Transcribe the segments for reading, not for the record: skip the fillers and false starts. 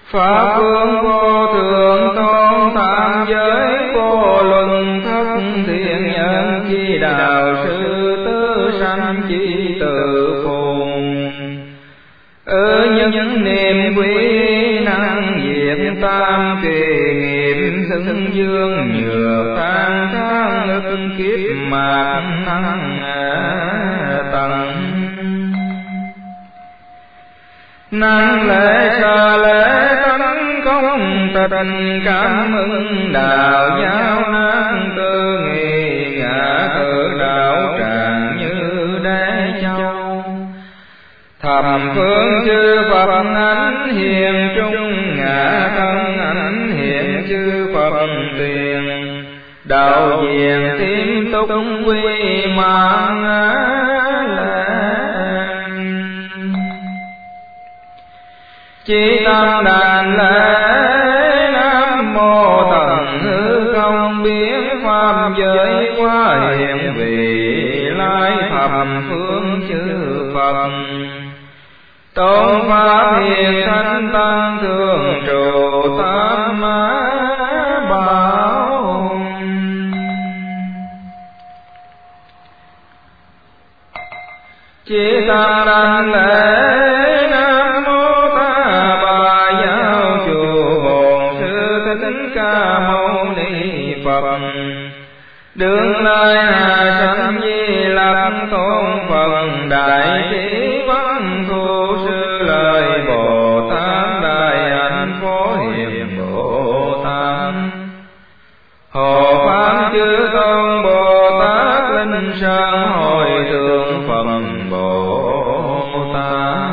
Pháp vương vô thượng tôn tam giới vô luân thất thiện nhân chi đạo sư tứ sanh chi tự phùng. Nhân niệm quý năng diệt tam kỳ nghiệp xưng dương nhược tan tháng ức kiếp mạt năng tầng. Năng lễ sa lễ tánh không tình cảm ưng đạo giáo năng tư nghị ngã tự đạo tràng như đế châu. Thầm phương chư Phật ánh hiền trung ngã thân ánh hiện chư Phật tiền. Đạo diền tím túc quy mạng chí tâm đàn lễ nam mô tận hư không biến pháp giới quá hiện vị lai thập phương chư Phật. Tôn pháp hiền thánh tăng thường trụ tam bảo. Chí tâm đàn lễ nam mô ta bà giáo chủ bổn sư thích ca mâu ni Phật. Đương lai hà sanh di lặc tôn Phật đại trí văn thu sư lời Bồ Tát đại hạnh phổ hiền Bồ Tát. Hộ pháp chư tôn Bồ Tát linh sơn hồi thượng Phật Bồ Tát.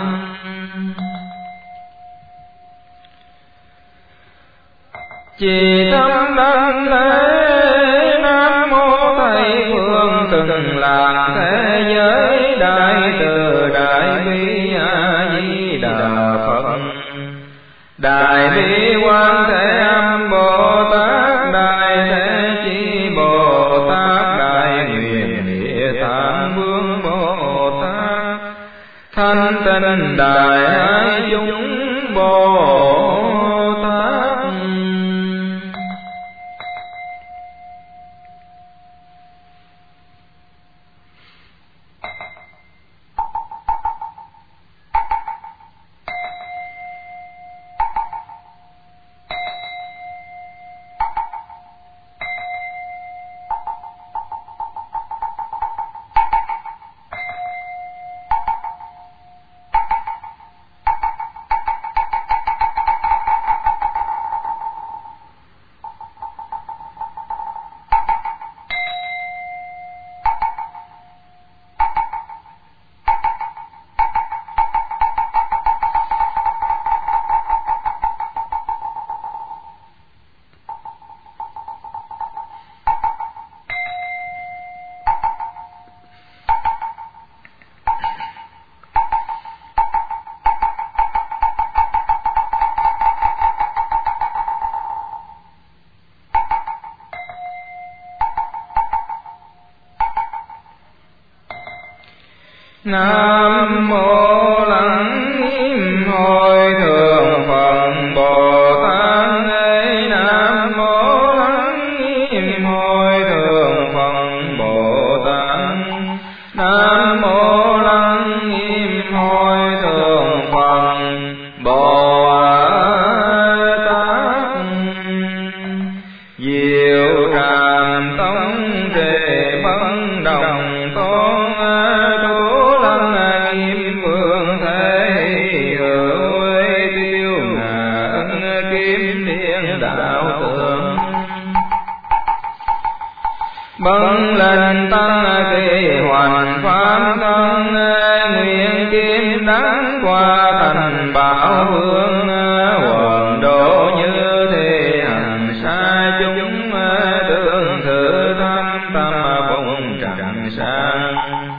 Chỉ tâm đăng lễ nam mô Tây phương từng làng thế giới đại từ đại bi a di đà Phật. Đại bi quan thế âm Bồ Tát đại thế chi Bồ Tát đại nguyện địa tạng vương Bồ Tát thanh tịnh đại ái chúng Bồ Tát. Nam mô lắng nghiêm hồi thượng Phật Bồ Tát. Nam mô lắng nghiêm hồi thượng Phật Bồ Tát. Nam mô lắng nghiêm hồi thượng Phật Bồ Tát. Diệu tràm tông trề bất đồng tôn bấn lên tăng kỳ hoàn pháp thân nguyện kim đáng qua thành bảo vương quần độ như thế hành xa chúng tương thử thăm tâm bụng trần sang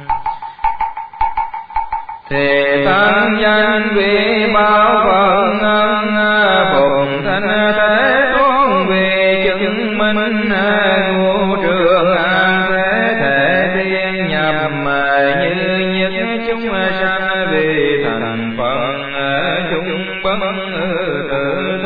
thì tăng danh vị báo phận ân phụng thanh thế tôn vì chứng minh ngũ trường an thế thể tiên nhập như nhất chúng sanh vì thành phần chúng bất tử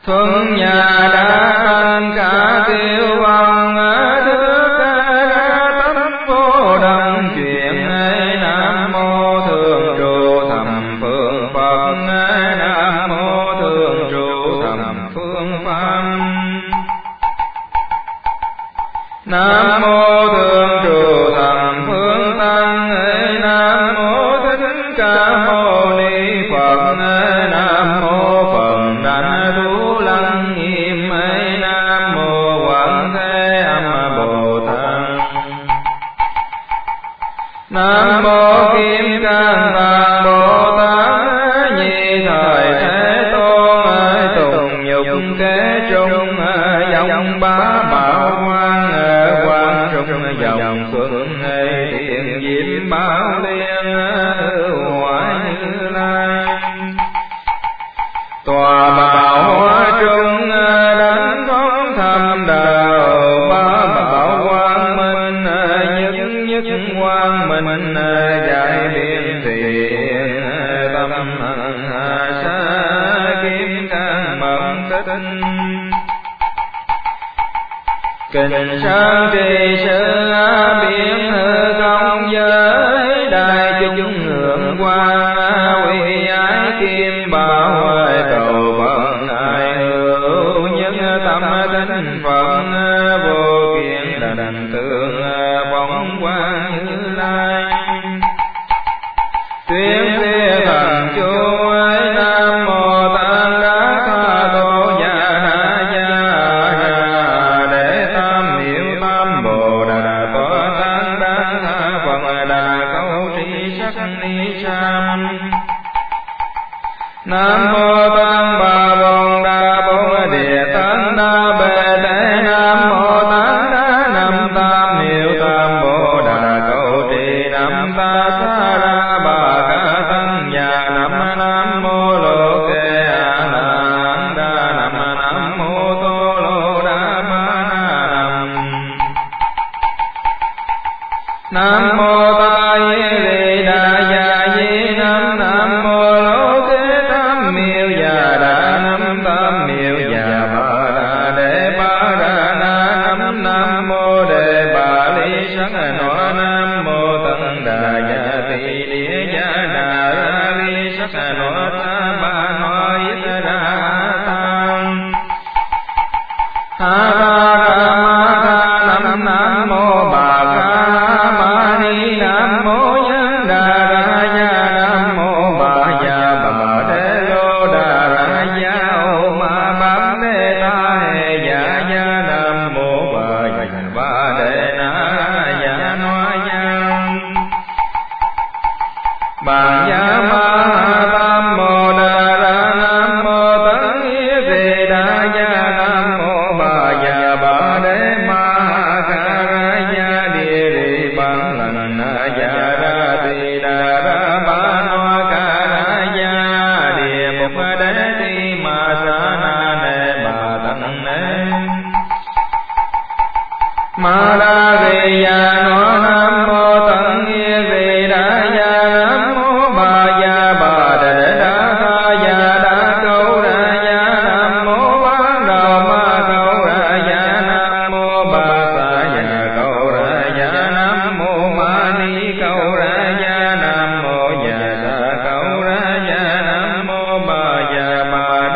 thuận nhà đã thành cả tiêu văn thức tâm vô đăng chuyện nam mô thường trụ thầm phương Phật nam mô thường trụ thầm phương Pháp nam mô thường trụ thầm phương Tăng nam mô Thích Ca Mâu Ni Phật nam mô Phật Đảnh Thủ Lăng Nghiêm nam mô Quảng Thế Âm Bồ Tát nam mô Kim Cang Tạng Bồ Tát Nhi Thời Thế Tôn tùng nhục kế trung dòng bá bảo quan quan trung dòng xuân thiện diệm bảo liên hoài Như Lai tòa bảo hoa trung đánh phóng thâm đạo bá bảo quang minh nhất nhất quang minh giải biên thiện tâm sa kim cang mật tích kinh sang trì sư biến công giới đại chúng hưởng qua quy ái kim bảo cầu Phật ai hữu nhân tâm tính Phật vô kiện đảnh tượng bóng quang Như Lai tuyên thuyết thần chú nam mô Tăng Đa Tha Tô để tam hiệu tam bồ đà có Tăng Đa Tha Phật đà câu tri sắc ni sam nam mô Tăng Bà Bồn Đà Bồn Địa Tăng Đa Bề Đế nam mô Tăng Đa năm tam hiệu tam bồ đà câu trì năm ta sa ra bà ca tăng già nam mô Lô Kê A Nan Đa nam mô Tô Lô Đa Ba nam mô Ta Di Đà Già Di nam mô Lô Kê Tam Miêu Già Đà tam miêu Già Ba Đà Đề Ba Đà nam mô Đề Bà Ly Sắc Nọ nam mô Tăng Đà Già Tỳ Địa Già Đà Ra Ly Sắc Nọ Ta Ba Nọ Yết Đà Tam Ha Ra nam mô Bà Ca Ma Ni nam mô Nhân Đà Ra Ya nam mô Bà Già Bà Đế Lô Đà Ra Ya Ô Ma Bám Đế Ta Hê Dạ Ya nam mô Bà Già Bà Đế Na Ya Noa Ya Bà Ya Ma Tam Mô Đà Ra nam mô Tấn Hiếp Đề Đà Ya nam mô Bà Già Bà Đế Ma Ca Ra Ya Địa Rì Bản Lành Ya Ra Tỳ Đà Ra Ba Noa Ca Ra Ya Địa Mục Đế Ti Ma Sa Na Nê Bà Tăng Nê Ma Đa Di Ya Noa nam mô Tấn Hiếp Đề Đà Ya nam mô Bà Già Bà Đế Đà Tha Ya Đà Câu Ra Ya nam mô Bán Đầu Ma Câu Ra Ya nam mô Bà Sa Ya Câu Ra Ya nam mô Ma Ni Câu Ra Ya nam mô Già Sa Câu Ra Ya nam mô Bà Già Bà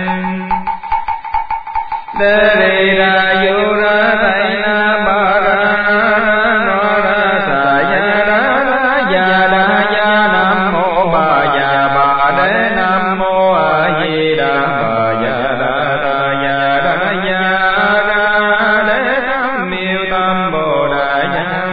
Đế Đề Đà Vô Ra Tây Na Ba Ra Noa Ra Sa Ya Ra Ra Ya Đà Ya nam mô Bà Già Bà Đế nam mô A Di Đà Bà Già Đà Ta Ya Đà Ya Ra Đế Tam Miêu Tam Bồ Đà Ya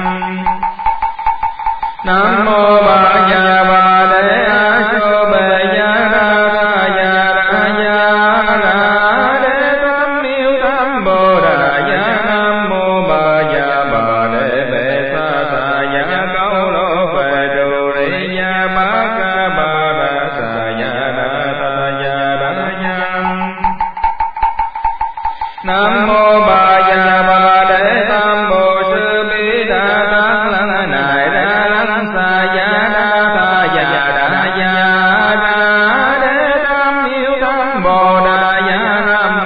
nam mô Bà Già Bà Đế A Sô Bề Ya Ra Ta Ya Đà Ya Ra Đế Tam Miêu Tam Bồ Đà Ya nam mô Bà Già Bà Đế Bề Sa Ta Ya Câu Lô Phệ Trụ Ri Ya Bá Ca Ba Đà Sa Ya Đà Ta Ya Đà Ya nam mô Bà Già Bà Đế Tam Bồ Sư Bi Đà Tát Lăng Nại Ra Lăng Sa Ya Đà Ta Ya Đà Ya Đà Đế Tam Miêu Tam Bồ Đà Ya nam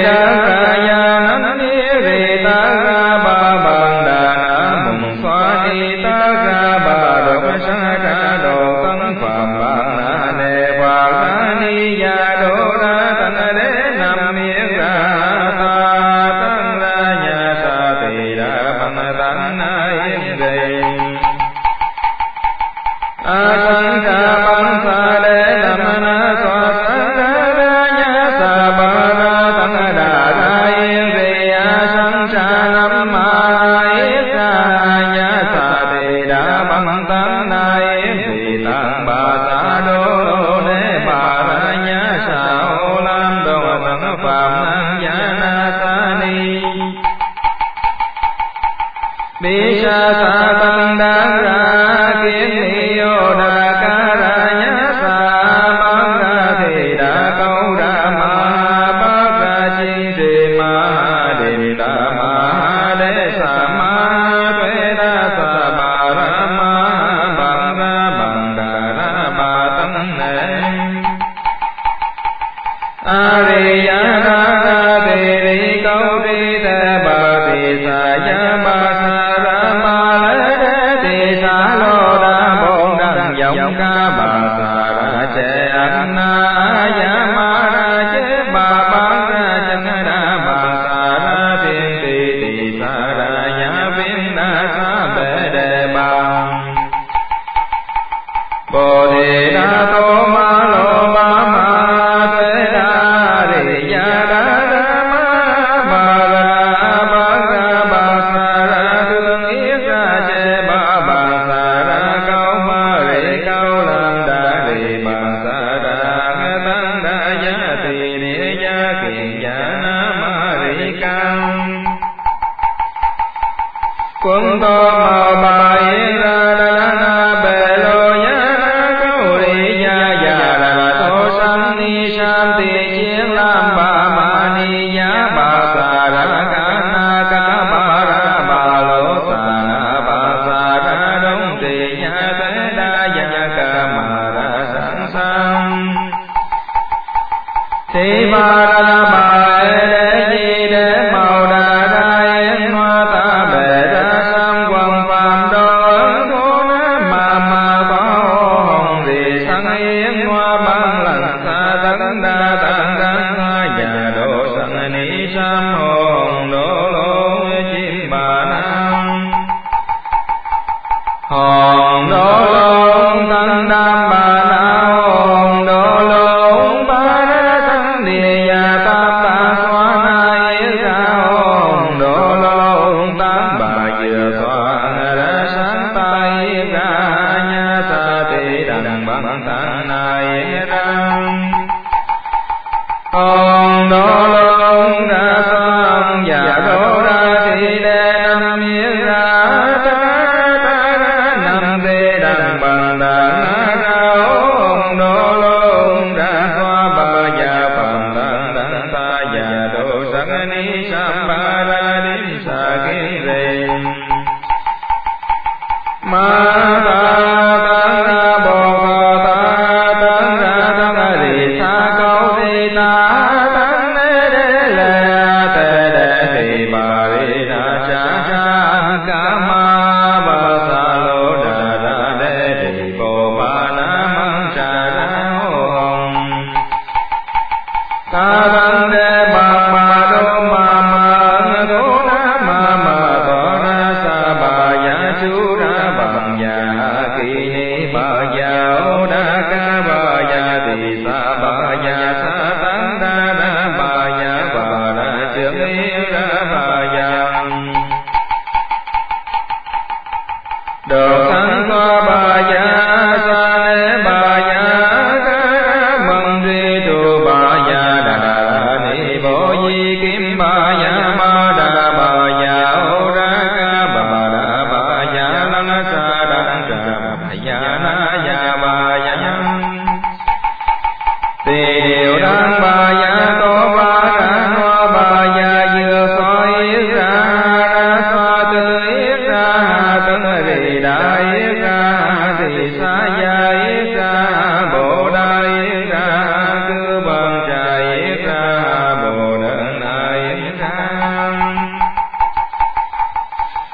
Bồ Đà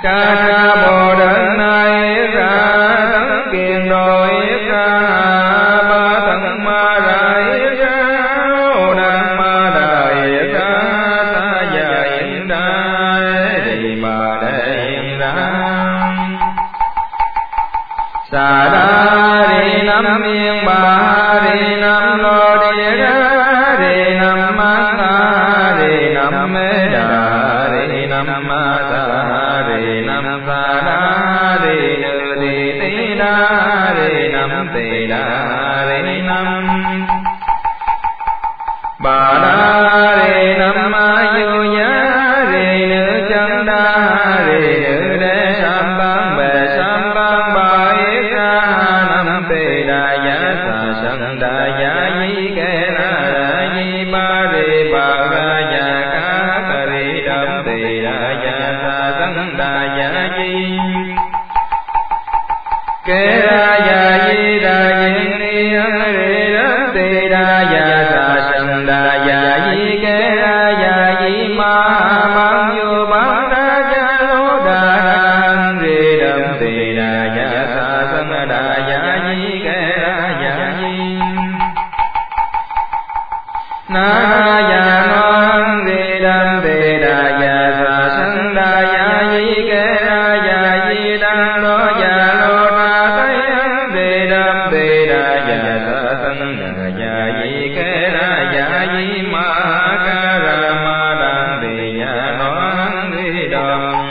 ca ca bồ đơn nay ra tấn kiền đội ca ba tấn ma đại ra đàn ma đại ra ta dạy ra đi mà để ra sa đa đi năm yên ba đi năm lo đi ra đi năm ma ta đi năm mê đà đi năm ma ta đi năm sa đa đi nữ đi tỳ đa đi năm tỳ đa đi năm bà đa đi năm ma du nhá đi nữ chân đa đi nữ đế sam tăng bề sam tăng ba yết ra năm tỳ đà giá sa sanh đà giá di kê na di ba đi bà ra gia ca ca đi đam tỳ đà giá sa sanh đà giá di kê ra gia di đà di ni đi đam tỳ đà giá sa sanh đà giá di kê ra gia di ma mang vô bán đa gia lô đà đan đi đam tỳ đà giá sa sanh đà giá di kê ra gia di na ya noan di đam tỳ đà ya sa sanh đà ya di kê ra ya di đan lo ya lo na tây di đam tỳ đà ya sa sanh đà ya di kê ra ya di ma ca ra ma đan tỳ ya noan di đam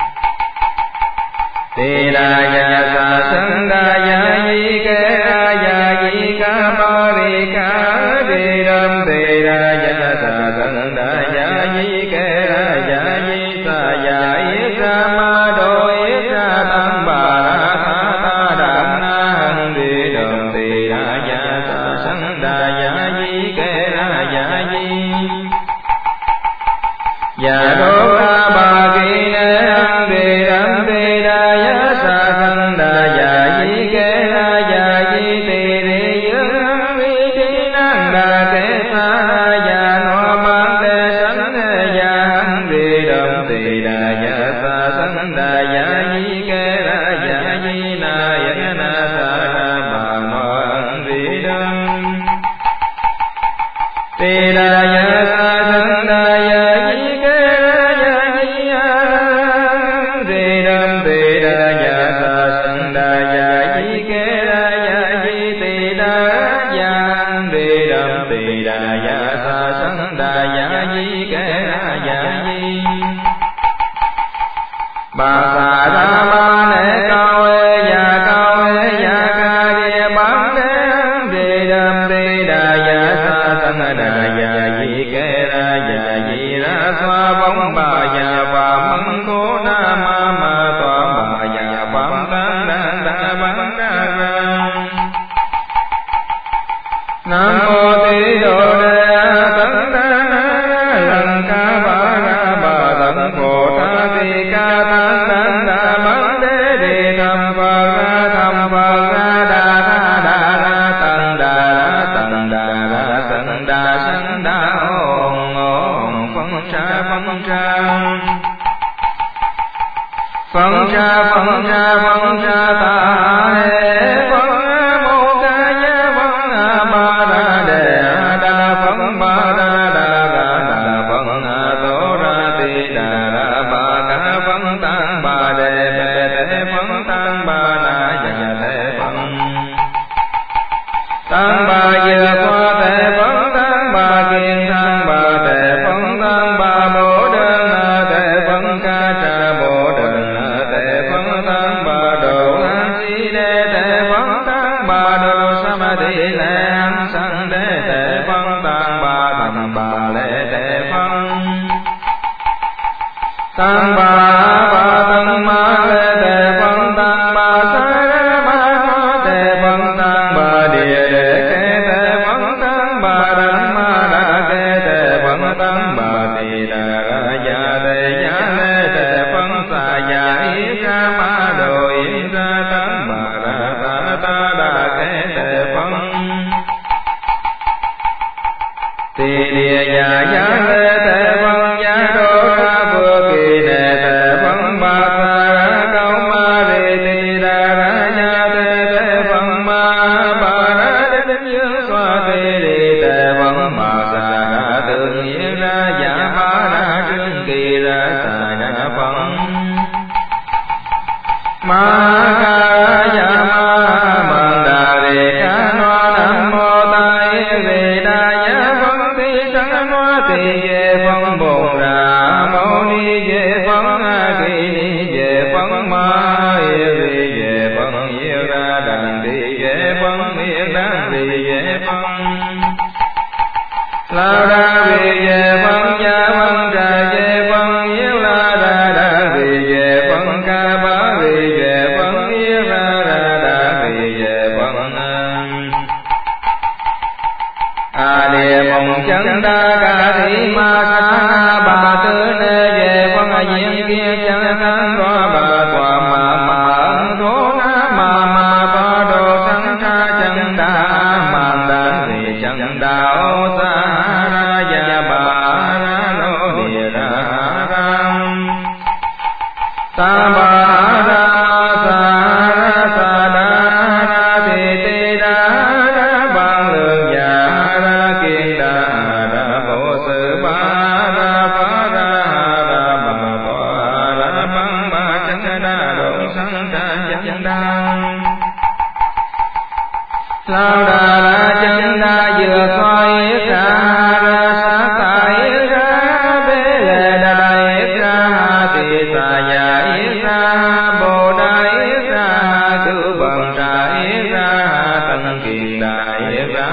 tỳ đà ya sa sanh đà ya di kê ra ya di ca ba di ca di đam tỳ đà ya sa sanh đà ya di kê ra ya di sa ya yết ra ma đô yết ra tăng bà ra tha ta đạm na hằng di đam tỳ đà ya sa sanh đà ya di kê ra ya di ya đô ca ba ki ne hằng di đam tỳ đà ya sa sanh đà ya di kê ra ya di tỳ đi dương vi đi năng đà kê sa ya no ban tê sanh ya hằng di đam tỳ đà ya sa sanh đà ya di kê ra ya di na ya na sa na bà no hằng di đam tỳ đà ya sa sanh đà ya di kê ra ya di hằng di đam tỳ đà ya sa sanh đà ya di kê ra ya di tỳ đà ya hằng di đam tỳ đà ya sa sanh đà ya di kê ra ya di bà sa đa ba ne cao ya ca địa bán đế di đam tỳ đà ya sa sanh đà ya di kê ra ya di ra xoa bóng bà ya và măng cố na ma tòa bà ya phạm tăng đan đa bán ca ra nam mô tỳ đô đề tấn đa lần ca ba ra bà tấn phổ tha tỳ ca tăng đan đa bán đế đi tham phật ra đa ra tăng đà ra tăng đà ra tăng đà sanh đà ôn phân tra phân tra ta hệ phân mô ca ya phân ba ra đề đa phân ba ra đa phân tổ ra tỳ đà ra ba ca phân tăng ba đề bề thế phân tăng ba na ya thế phân tăng ba giờ qua thế phân tăng ba kiên tăng ba thế phân tăng ba bồ đơn thế phân ca cha bồ đơn thế phân tăng ba đồ an si đê thế phân tăng ba đồ samadhi lệ an sang đê thế phân tăng ba thành ba lệ thế phân tăng ba tăng ma lệ thế phân tăng ba sa ra ma thế phân tăng ba địa đề kê thế phân tăng ba đăng ma đa kê thế phân tăng ba tỳ đà ra ya lê thế phân sa ya yết ra ma đồ yết ra tăng ba ra ta đa kê thế phân tỳ địa ya lê thế phân ya đô ra vừa kỳ đề thế phân ba sa kỳ ra xà đa phận ma ca ya ma bằng đà đề ca no nam mô tay về đa ya phật ti sang no ti về phật bổn ra mâu ni về phật a kỳ ni về phật ma về phật yêu ra đàn ti về phật miên đàn ti về phật la ra về phật ya phật ra về phật yêu la ra đa về phật ca ba về phật yêu ra đa về phật a đề mong chân đa ca thị ma sa ba tư nê về phật diện kia chân thân đoa bà tòa ma thô na ma ba đồ sanh ca chân đa mang đan về chân đạo sa ra ya ba ra no địa ra ram ta ba ra sa đa te đa ba lượng ya ra kiên đa vô sự ba ra ba ba băng ba chân đa động sanh ca chân đa lao đà la chân đa vừa coi ra sát tại ra bế lệ đà đại ra tỳ xà ya ra bồ đại ra cử bằng đại ra tân kiền đại ra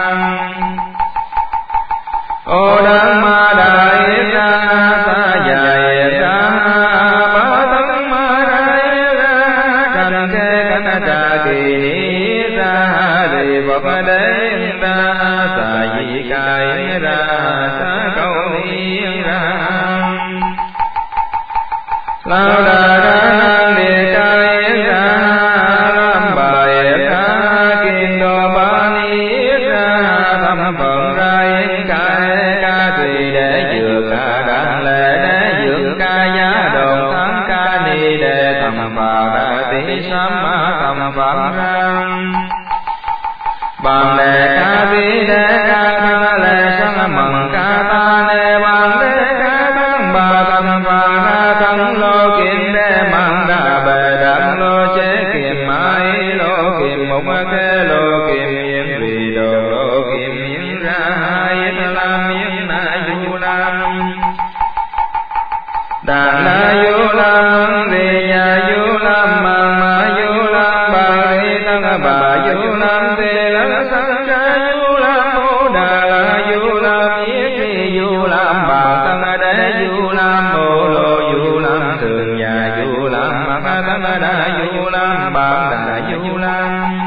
ô đăng ma đại ra sa dài ra ba tấn ma đại ra canh kê canh trà kỳ ni ra đề vật đế ra sa di cài ra sa câu ni ra lao đà ra đề cài ra lam bài ra kim đô ba ni ra thâm phận ra yên cài ca tùy để dược ca đàn lệ để dược ca giá đồn thắng ca ni để thầm phà ra tỷ sám ma thầm phạm ra bằng đề ca vi đề ca ca lệ sang mbằng ca ta nê bằng đề ca tăng bà tăng phà ra tăng lô kiên đề mang đà bề đặng lô chế kiềm mai lô kiềm một kê lô kiềm yên vì đồ lô kiềm yên ra yên lam yên na du lam đàn na du lam vì nhà du lam mang ma du lam bà ri tăng bà du lam tê lăng sang ca du lam mô đà la du lam yết tri du lam bà tăng đế du lam mô lô du lam thường nhà du lam ma tăng đà du lam bà đà du lam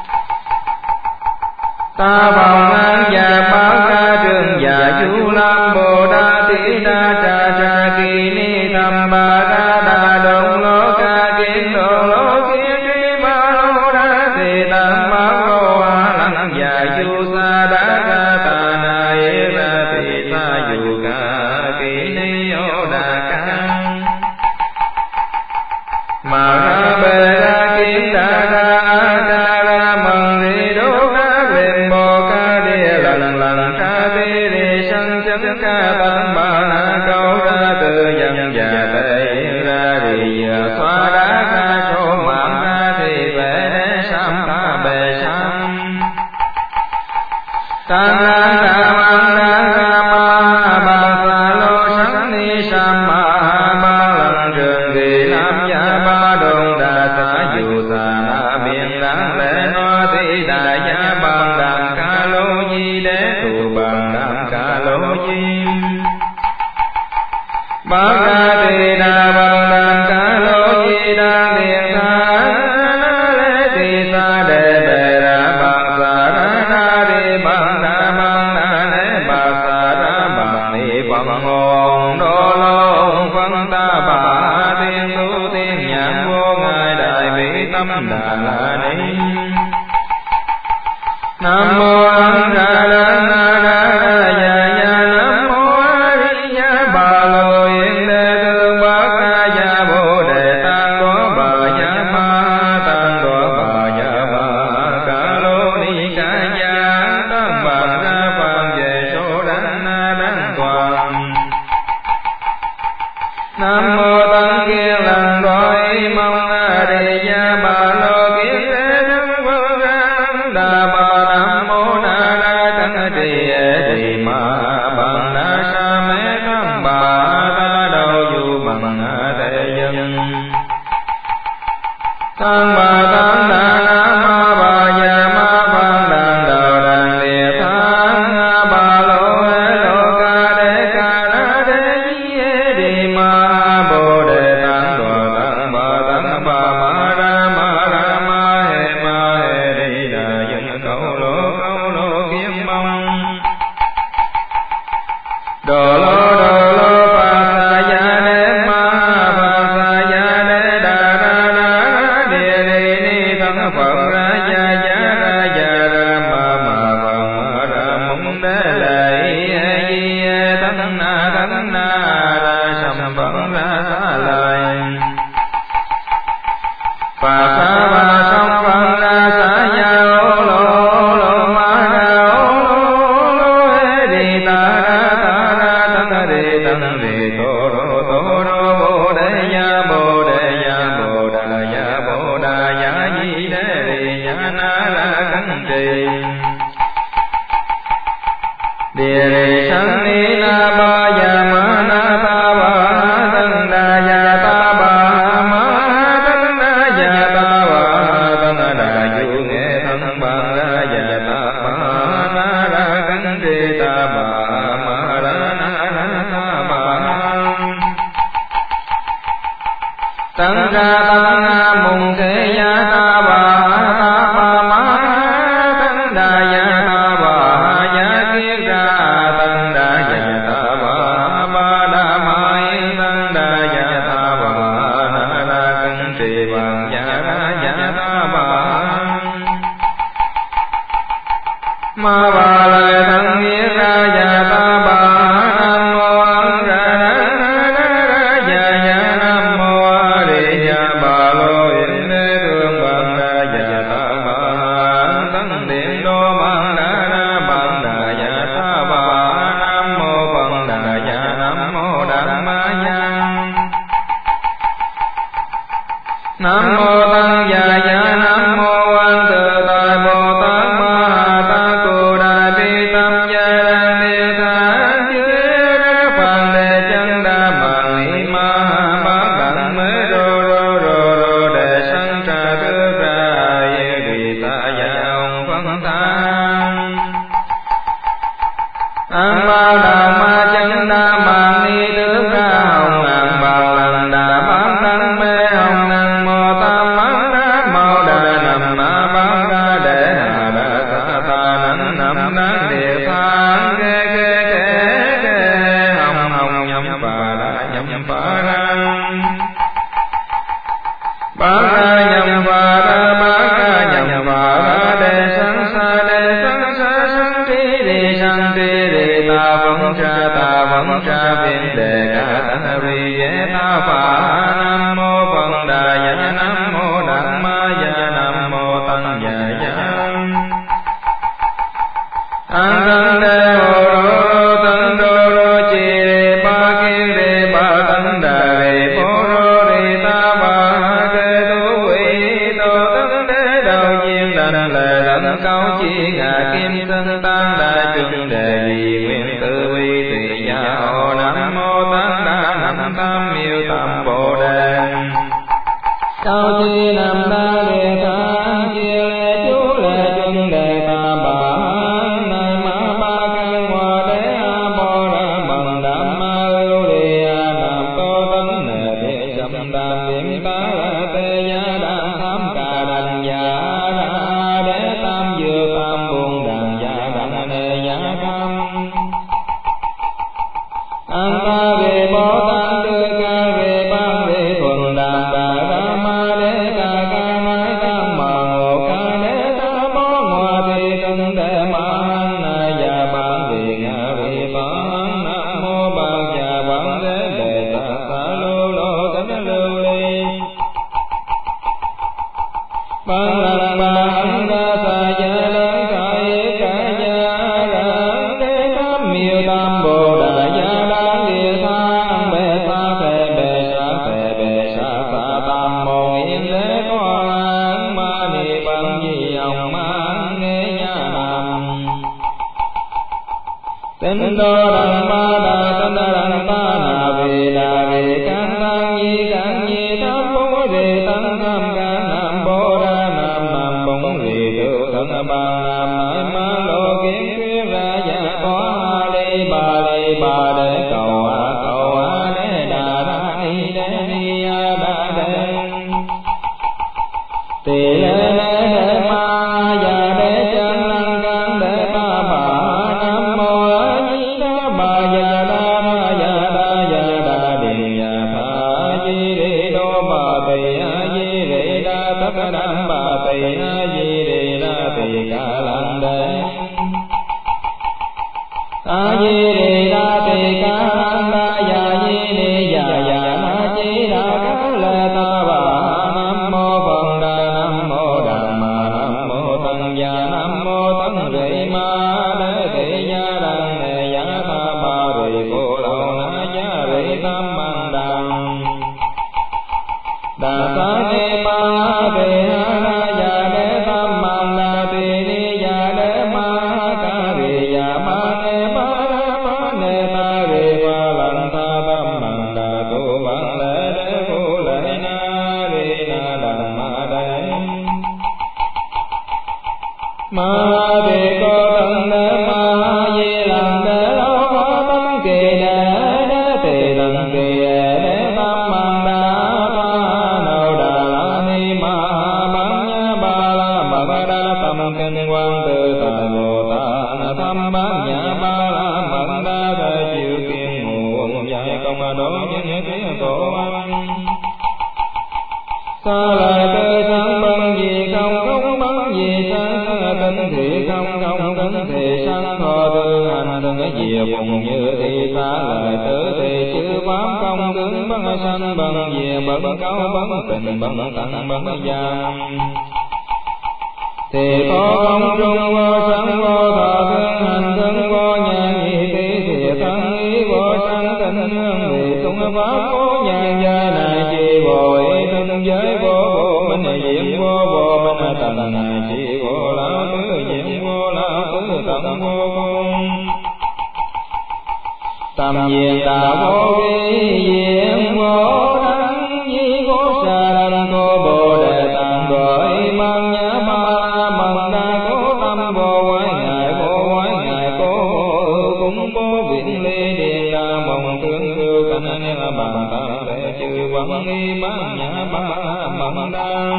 ta vào ngang và báo ca trường và du lam bồ đa tỷ đa trà kỳ ni tham ba đa đồng lô ca kiến đồ lô kiến tri ba lô đa tỳ tam ba lô lăng và du sa đa ca ta na yê ra tỳ sa du ca kỳ ni ô đa ca mà ra bề ra kiến đa ra mừng đi đô ca quyền bồ ca địa lần ca ti đi sanh chân ca tăng ba câu ra từ dần và tệ ra đi xóa đá ca số mạng ca thì về đế sam ta bề sam tăng đa ca mang đa ca ma ba sa lô sắc ni sam ma ba lần trường kỳ nam gia ba đồn đà sa dù sa na miên đăng lệ no ti đà gia bằng đàn ca lô nhi đế tụ bằng đàn ca lô nhi ba ca tỳ đà bằng đàn ca lô nhi đàn điện tha lễ tỳ sa đề bề ra bằng sa ra đi bằng đà lễ bà sa ra bằng ni bằng ngôn đô lô phân ta bà tiên tu tiên nhãn vô ngài đại bi tâm đà la ni nam mô a ra ra ya ya nam mô a di đà bà lô yên đề cương bát ca Nam mô Tăng Kiên lần gọi mong Đề Gia Bà Lô Kiên Thế Thân Vân Rang Đà Bà Nam mô Na La Tăng Trì Trì Ma Bằng Na Sa Mê Tham Bà Ta Đầu Du Bằng Thế Dân Tăng Bà Tăng Đà Nam Ma Bà Gia Ma Bằng Đàn Đầu Đàn Địa Thang Bà Lô Lô Ca Đế Ca Na Đế Di Đi Ma Bồ Đề Tăng Đòa Tăng Bà Ma Ra Ma He Đi Đà Dân Câu Lô Kiếm Mong Đồ Lô Phà Sa Gia Đế Ma Phà Sa Gia Đế Đà Ra Ra Địa Đi Ni Thân Phật Ra Gia Ma Ra Mung Đế Lệ Di Thân Na Ra Sam Phật Ra Sa Lợi Phà Sa Bà Song Phật Ra Sa Gia Lô Ma Ra Lô Đi Ta Ra Tăng Đi Tô Rô Bồ Đề Ya Bồ Đà Ya Di Đế Đi Ya Na La Căng Trì Địa Đề Sang Ni Na Ba Ya Ma Na Ta Ba Tăng Đà Ya Ta Ba Ma Tăng Đà Ya Ta Ba Tăng Đà Du Nghệ Thân Ba Ra Ya Ta Ba Na La Căng Trì Ta Ba Ma Ra Na Ta Ba Tăng Ca Tăng Mùng Thế Ya Ta Ba Ma Tăng Đà Ya Ta Ba Ya Kiết Ra Tăng Đà Ya Ta Ba Đà Ma Yên Tăng Đà Ya Ta Ba Na La Căng Trì Bằng Ya Ta Ba Ma Ba Lợi Thân Nghĩa Ra Ya Ta Ba Nam Mô Ấn Ra Ya Nam Mô A Di Đà Bà Lô Yên Đế Thương Bằng Đà Ya Ta Ba Tăng Điện Đô Bằng Đà Bằng Đà Ya Ta Ba Nam Mô Bằng Đà Ya Nam Mô Đàm Ma Ya Nam Mô Tăng Ya Nam Mô Quan Tự Tại Bồ Tát Ma Ta Cù Đại Bi Tâm Gia Đăng Địa Tha Chư Phật Đề Chân Đa Bằng Ý Ma Bát Đẳng Mê Rô Đề Sanh Trà Cư Trà Yên Đi Ta Ya Ông Phân Thang An Ba Đà Ma Chân Đa Mạng Ni Đức Ca Hồng An Ba Lần Đà Bát Đăng Mê Hồng Năng Mô Tam Mát Đát Mâu Đà Nằm Ma Bát Đa Đệ Hà Đà Ta Nắng Nằm Đát Địa Thang Kê Hồng Nhâm Bà Đà Nhâm Bà Răng Bát Đa Nhâm Bà Đa Bát Đa Nhâm Bà Đa Đề Sang Sa Sang Tri Đi Ta Vẫn Tra Viên Đề Ca Ta Vi Ghé Ta Phà Nam Mô Phật Đà Ya Nam Mô Đặng Ma Ya Nam Mô Tăng Ya Tăng Tăng Đề Hồ Tăng Đô Chi Đề Ba Kiên Đề Ba Tăng Đà Đề Phô Rô Đề Ta Ba Kê Tu Quỷ Tô Tăng Đế Đầu Nhiên Đành Lệ Đảnh Cao Chi Ngà Kim Thân Tăng Đà Chuẩn Đề Di Nguyên Tư Vi Tỳ Ya Hồ Nam Mô Tăng Đà Nam Tam Miêu Tam Bồ Đề Cao Chi Nam Đa Đề Thang Chia Lệ Chú Lệ Chuẩn Đề Ta Ba Nay Ma Ba Căn Hòa Đế A Bồ Đà Bằng Đam Ma Lưu Đi A Nam Tô Tấn Nề Địa Châm Đàm Điểm Ta La Tê Ya Đàm Tham Ca Đành Ya Đà Đế Tam Dược Tam Buông Đàn Ya Đàn Nề Ya Tham An Ta Về Bồ Tát Tư Ca Về Ban Về Thuần Đàm Bà Ra Ma Đế Ca Ca tinh đô đằng ma đà tinh đằng ta nà về can tăng nhi tham bố rì tăng tham ca nam bố ra nam bóng rì tự thân ba nam mãi ma lô kiến khuyết ra dạ có ba để cầu để đà ra ni đà để tỳ lê ma dạ để chân lăng can để ta bà nam mô a di đà bà dạ đà điện dạ tha di đê đô bà tỳ a di đê đa tất đam bà tỳ a di đê đa tỳ ca lăng đế a di đê đa tỳ ca lăng đa dạ di đê dạ na chi đà ca lê ta bà nam mô phật đà nam mô đàm ma nam mô tăng gia nam mô tăng rệ ma đế thị nha đàn đề giả tha ba rì cô lâu na gia rì tam bằng đàn đà sa ni ma đề na gia đế tam bằng đà tỳ ni gia đế ma ca rì gia ma ne ta rì ma lăng tha tam bằng đà tu bằng lễ đế phu lễ na rì na đàn ma đế ma đề cô tăng đế ma di lăng đế lo có tăng kỳ đế tỳ lăng kỳ đế tam mang đa pa nâu đà la ni ma bán nhá ba la mật đa tâm kinh quan tự tại bồ tát thăm bán nhá ba la mật đa thể chịu kiên nguồn dạy công đối nhân tiếng tổ xa lời tư sáng bân gì không bân gì sáng tinh thị không tinh thị sáng thọ tư hành từng cái diệu cùng như thị xa lời tư thị chư pháp không tướng bân sanh bân diệu bân cao bân tình bân tặng bân giang thì có không trung vô sáng vô thọ thương hành thương vô nhàn nhị thì thân ý vô sáng tình hương vị tung pháp vô nhàn gia này chi vô ý thân giới vô minh diện vô minh tầng này chi vô lão tứ diện vô lão tứ tầng vô cung tam diện đà vô vi diện vô đăng di vô sa đăng cô bồ đề tạng gọi mang nhã ba bằng đa cố tâm vô quái ngài cố cũng cố viện ly điện đà mong tương cưu cảnh niệm bằng tam đệ chư văn nghi mang nhã ba bằng đa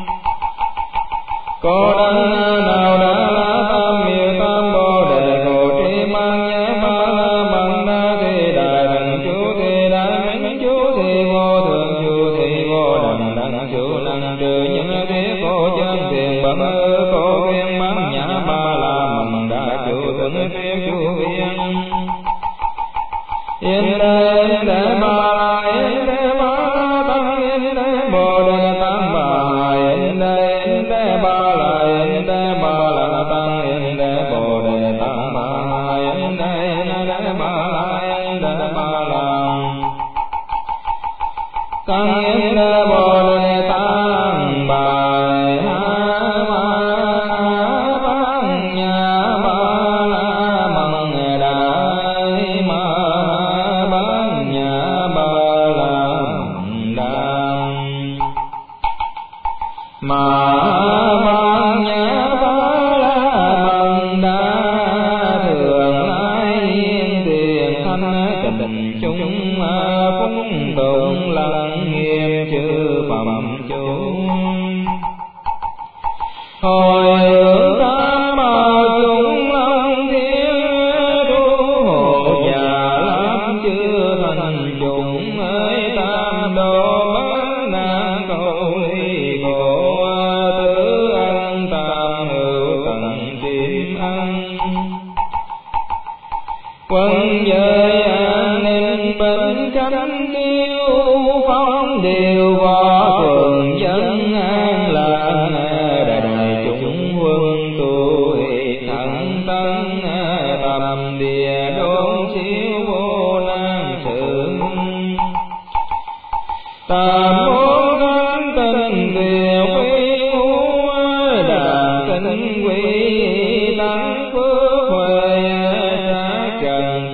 cô đăng nào đã la tam miêu tam bồ đề cô tri mang nhã ba bằng đa thì đại thần chú thì đại minh chú thì vô thượng chú thì vô đẳng chú lăng trừ những thế cô chân thiền bẩm cô viên mang nhã ba la bằng đa chú từng thế chú viên yên đế ba la yên đế ba la tăng yên đế bồ đề tăng bà yên đế ba la tăng yên đế bồ đề tăng bà yên đế ba la tăng yên đế bồ đề tăng bà hồi hướng tam bảo chúng long thiên thu hộ nhà lắm chư thành chúng ơi tam đồ bất nạn cầu ly khổ tứ ăn tam hữu tận tim ăn quân giới an ninh bình chánh kiêu phong điều võ thuận dân an lạc đại chúng quân tu thắng tăng tầm địa đốn siêu vô nan sự tam môn thánh tình điều quy ngũ đàn tinh quy tăng phước huệ sát trần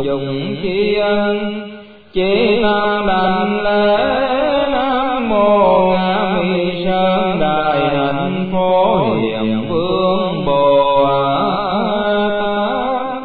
dụng tri ân, chỉ năng đảnh lễ Nam Mô Nga Mi Sơn Đại Hạnh Phổ Hiền Vương Bồ Tát.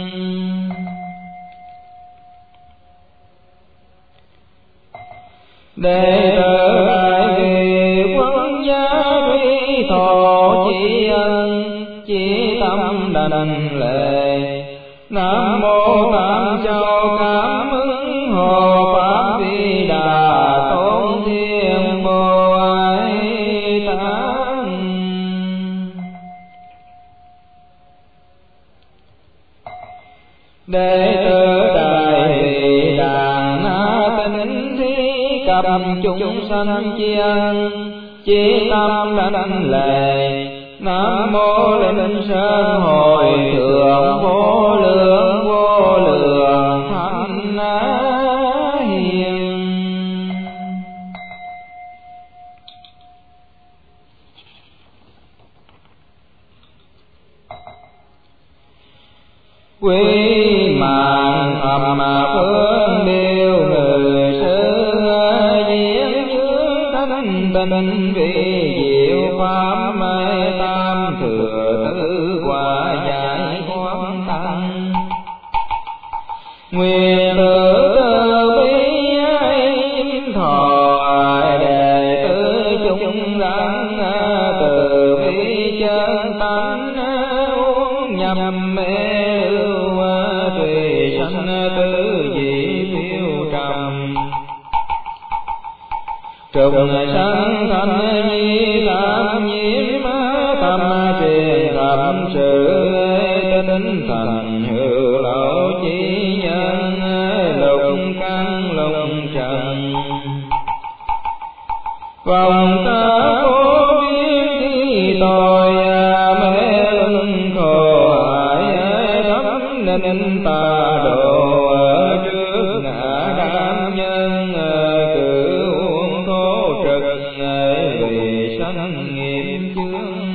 Đệ tử Đại Việt Quân Gia Duy Thọ tri ân, chỉ tâm đảnh lễ Nam Mô Tam Châu Cảm Ứng Hộ Pháp Vi Đà Tôn Thiên Bồ Tát. Đệ tử Đại Bi Đà Na Tịnh Thí Cập chúng sanh tri ân, chỉ tâm đảnh lễ Nam Mô Linh Sơn Hội Thượng Vô Lượng Thánh Hiền. Quý mạng thầm phương điều người sư diễn dưới thánh tình vì diệu pháp mê tam thừa tứ quả giải quán tăng. Nguyện tự từ bi ai thọ đệ tử chúng sanh, từ bi chân tánh uống nhầm mê lưu tùy sanh tứ dị phiêu trầm. Trùng sanh thành nhi tam nhiễm tâm truyền thập sự tinh thành hữu lậu chi nhân lục căn lục trần. Vòng ta vô biên khi tội mê luân khổ hại thấm nên ta độ trước ngã đam nhân cử uống thố trực vì sanh nghiệp chướng.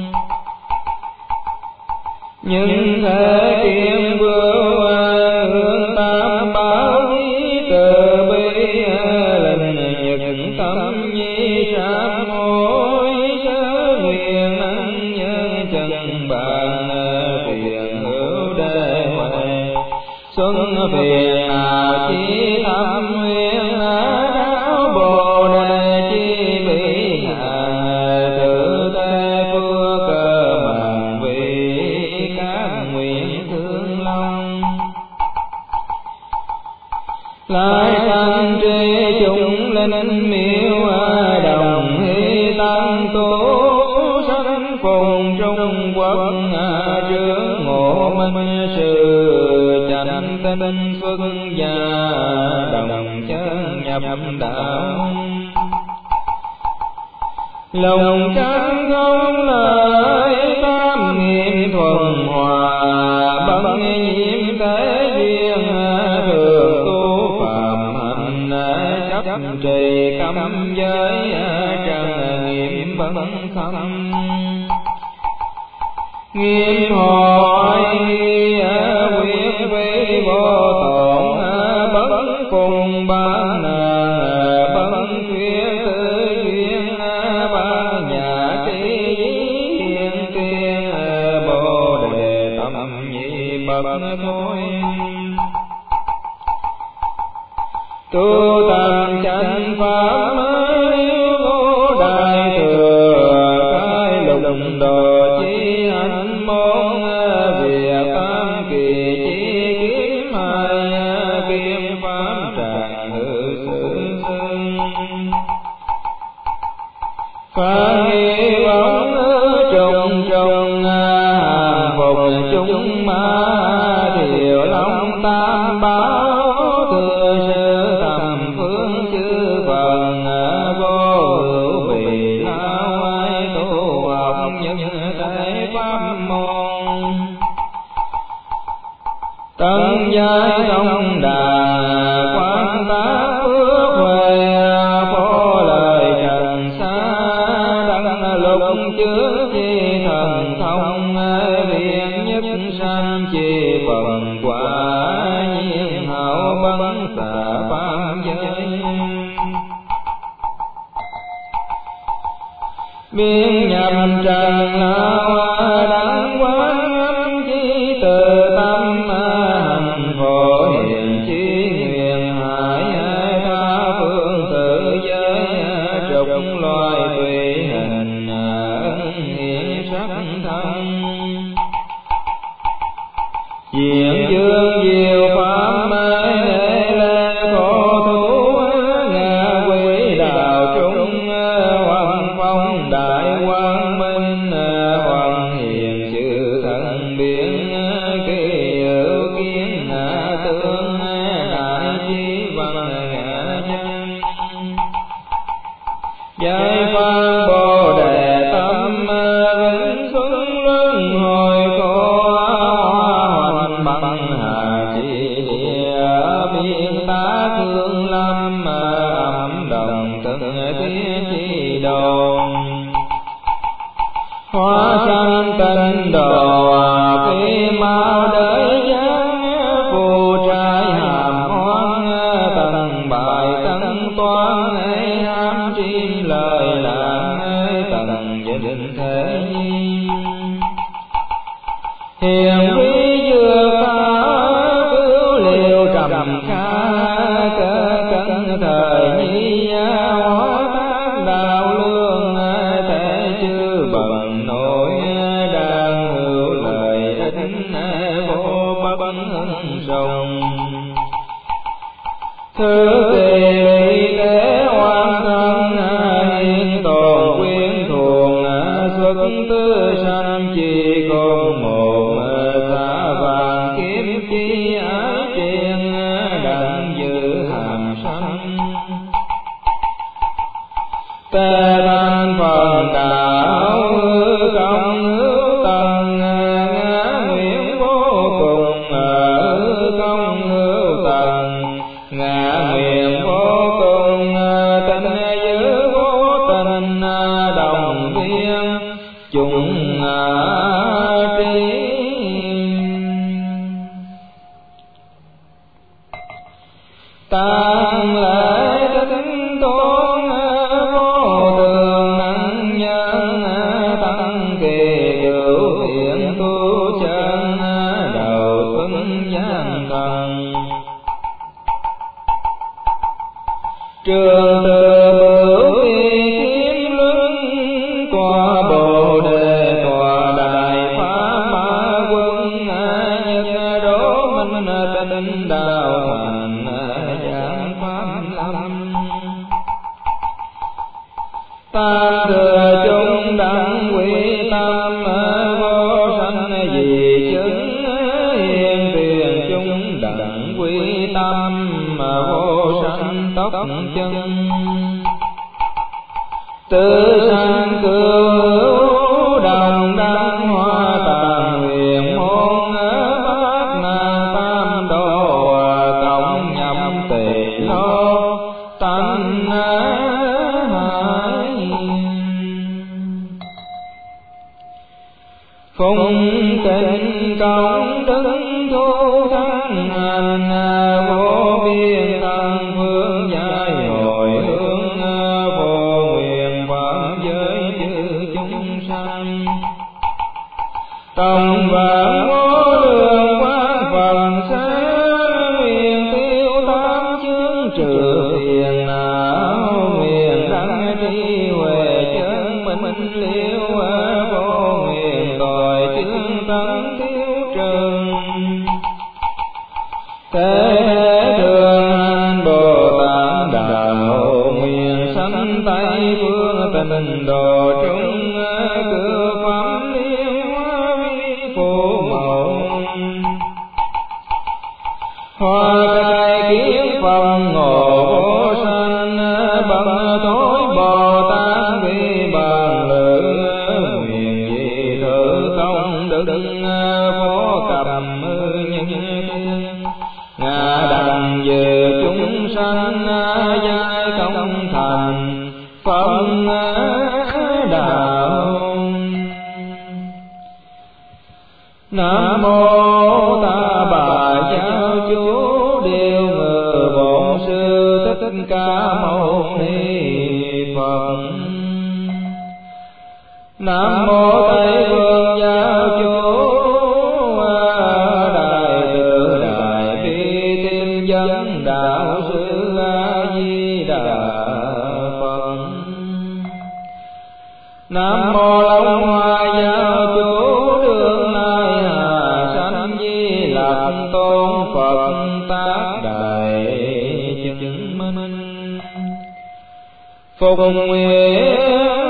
Nhưng thế kiêm vua hương tam bảo nhi từ bi lệnh nhật tâm nhi sám hối sớ nguyện ân nhân chân bàn tiền hữu đề huệ xuân phiền chi thâm nguyện đáo bồ đề chi bị hạ tự thế phước cơ bằng vì các nguyện thương long. Lại sanh tri chúng linh miêu đồng hy tăng tu sanh phùng trung quốc trước ngộ minh sư chánh tinh phước gia đồng chân nhập đạo. Lòng chân không lời tam niệm thuần hòa băng nhiễm thế duyên thường tu phạm hạnh chấp trì cấm giới trần nghiệm bấn khâm. Nghiêm hỏi quyết vi vô tổn bấn cùng bán bấn khuyết tư duyên ban nhà tri hiền tiên bồ đề tâm nhị bậc thôi. Tu tầm chánh pháp liêu ngô đại thừa khai lục đồ chi hạnh môn việc tam kỳ chi kiếm hai kiếm pháp tràng hư sự phá nghi bóng trùng trùng phục chúng ma điều long tam báo thừa sư thầm phương chư phần vô hữu vì lao ai tu học nhân thể pháp môn. Tân giai đông đà quan tá phước huệ phổ lời trần xa đăng lục chứa chi thần thông liên nhất sanh chi phần quả xả phạm giới. Biến nhập trần lao đắng quán chi từ tâm hành phổ hiện chí nguyện hải tha phương tự giới trục loài tùy hình hiện sắc thân. Diện dương diệu pháp lễ lễ khổ thú ngạ quỷ đạo trung hoàng phong đại quang minh hoàng hiền chư thần biến kỳ hữu kiến tương đại trí văn nhân. Giải phan bồ đề tâm vĩnh xuân luân hồi khổ hoành bằng hà chỉ địa biên tá thương lâm âm đồng từng tiếng chi đồn. Hóa sanh tinh đồ khi mau đới giáng phù trai hàm hoan tầng bài tầng toán ham chim lời làng tầng dịch thế nhi. Hiền quý dược phá cứu liều trầm kha cân thời nhi hóa tác đạo lương thể chư bần nội đang hữu lợi ích vô bất hưng sông. Thứ tỳ thế hoàn thân hiện tồn quyến thuồng xuất tư sanh chỉ còn một giá vàng kiếm chi ái triền đặng giữ hàm sanh. Tề thanh phần đạo công hữu tầng ngã nguyện vô cùng công hữu tầng ngã nguyện vô cùng tình giữ vô tình đồng viên chúng trí. Tạng lễ kính tôn vô thường năng nhân tăng kỳ cửu thiện tu chân đầu xuân giang thần. Trường từ bửu kiếm luân tòa bồ đề tòa đại pháp ma quân nhật đố minh tinh đạo thành giảng pháp lâm. Ta thừa chúng đẳng quy tâm vô sanh dị chứng hiền tiền chúng đẳng quy tâm vô sanh tóc chân. Tự sanh cửu đồng đăng hoa tàn huyền môn bát na tam đồ cộng nhậm tỳ lô tánh hải. Phụng tình công đức thu thắng hành vô biên tăng phương giải hồi hướng vô nguyện pháp giới chư chúng sanh. Tổng vạn vô lượng quán phần sáng nguyện tiêu tám chướng trừ phiền não nguyện đăng trí huệ chân minh liêu vô nguyện đòi chướng tấn tiêu trừng. Thế thường hành Bồ Tát đạo nguyện sanh Tây phương tình độ trung cư pháp liên hoa vi phù mẫu. Hoa cai kiến phòng ngộ vô sanh bằng thối Bồ Tát vi bàn lự nguyện dị thử công đức phổ cầm nhân thiên. Ngã đặng về chúng sanh giai công thành phân đạo. Nam mô Ta Bà Giáo Chú Điều Ngự Bồ Thích Ca Mâu Ni Phật. Nam mô Tây Phương Giáo Chủ Đại Từ Đại Bi Tim Dân Đạo Sư A Di Đà Phật. Nam mô Long Hoa Giáo Chủ Đương Lai Hà Sanh Di Lặc Tôn Phật Tác Đại Chứng Minh. Phục nguyện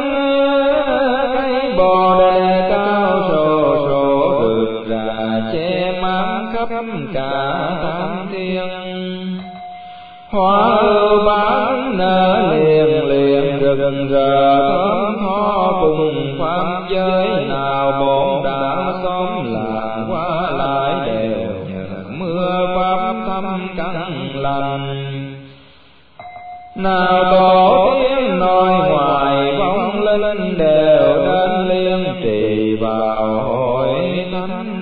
cây bồ đề cao sổ sổ được ra che mát khắp cả tam thiên. Hoa ưu bán nở liền liền rực rỡ thơm tho cùng pháp giới nào bổn đạo xóm làng qua lại đều nhờ mưa pháp thăm căn lành. Nào tổ tiếng nói ngoài vong linh đều đến liên trì vào hội thánh.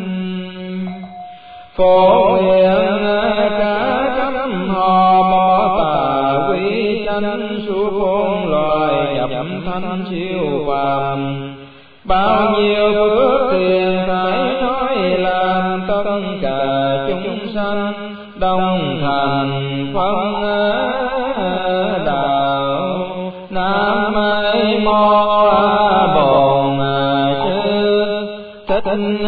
Phổ nguyện cả khắp họ bỏ tà quý chánh suốt khôn loài nhập thanh siêu phàm. Bao nhiêu phước tiền phải nói làm tất cả chúng sanh đồng thành phân đạo. Nam mô Bổn Sư Thích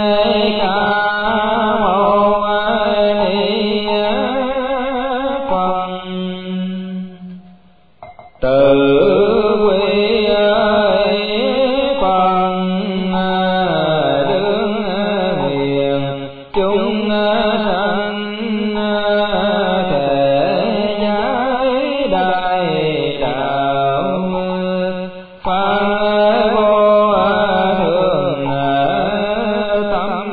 Ca Mâu Ni Phật. Từ quy Phật đương nguyện chúng sanh thể giải đại đạo. Phật vô thượng tâm.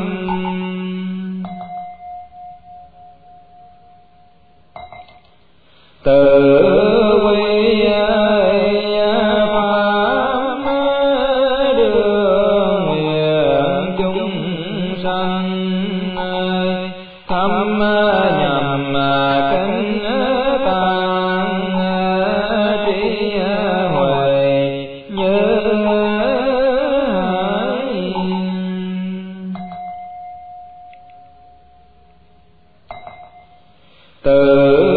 Từ quy Pháp đương nguyện chúng sanh thâm nhầm kinh tạng trí huệ như từ